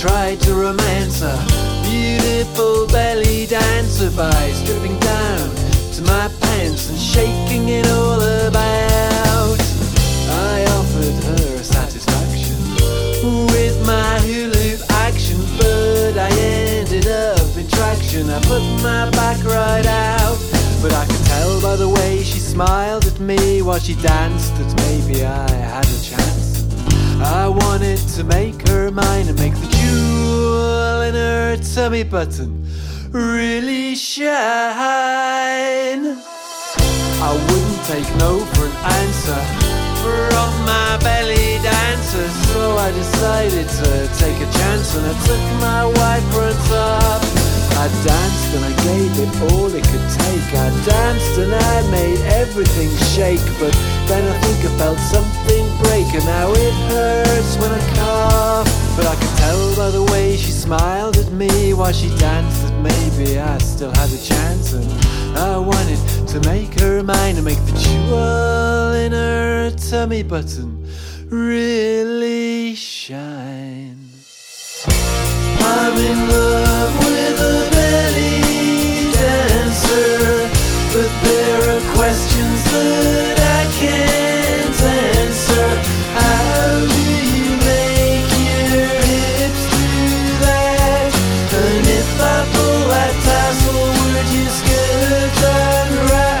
tried to romance her beautiful belly dancer by stripping down to my pants and shaking it all about. I offered her satisfaction with my hula hoop action, but I ended up in traction. I put my back right out, but I could tell by the way she smiled at me while she danced that maybe I had a chance. I wanted to make her mine and make the jewel in her tummy button really shine. I wouldn't take no for an answer from my belly dancer, so I decided to take a chance and I took my white front up. I danced and I gave it all it could take. I danced and I made everything shake, but then I think I felt something break, and now it hurts when I cough. But I could tell by the way she smiled at me while she danced that maybe I still had a chance, and I wanted to make her mine and make the jewel in her tummy button really shine. I'm in love with a belly dancer, but there are questions that I can't answer. How do you make your hips do that? And if I pull that tassel, would your skirt unwrap?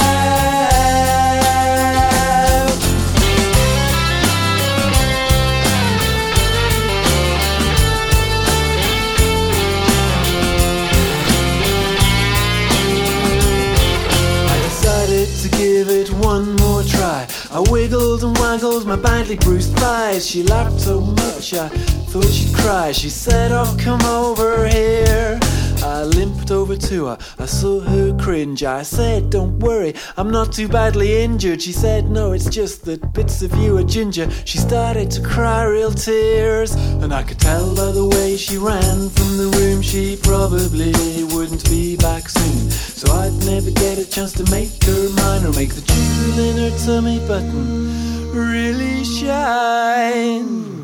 To give it one more try, I wiggled and waggled my badly bruised thighs. She laughed so much I thought she'd cry. She said, oh, come over here. I limped over to her, I saw her cringe. I said, don't worry, I'm not too badly injured. She said, no, it's just that bits of you are ginger. She started to cry real tears, and I could tell by the way she ran from the room she probably wouldn't be back soon. So I'd never get a chance to make her mine or make the jewel in her tummy button really shine.